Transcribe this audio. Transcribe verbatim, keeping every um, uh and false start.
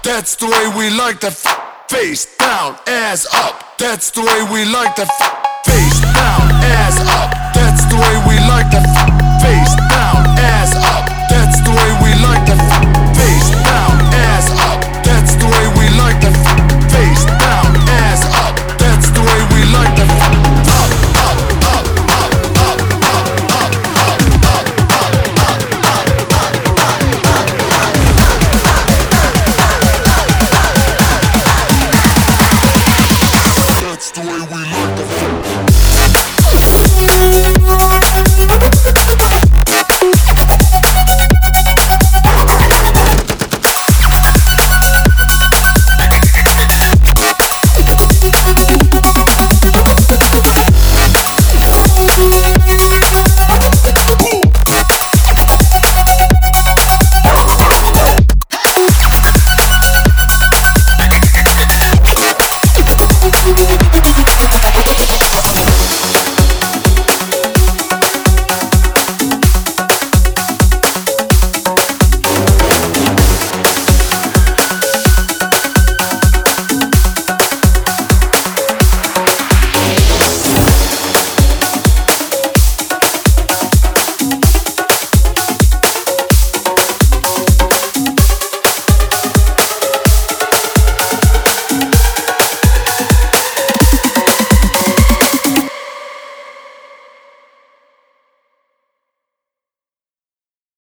That's the way we like to f- face down, ass up. That's the way we like to f- face down, ass up. That's the way we like to f- face down, ass up. That's the way we like to f-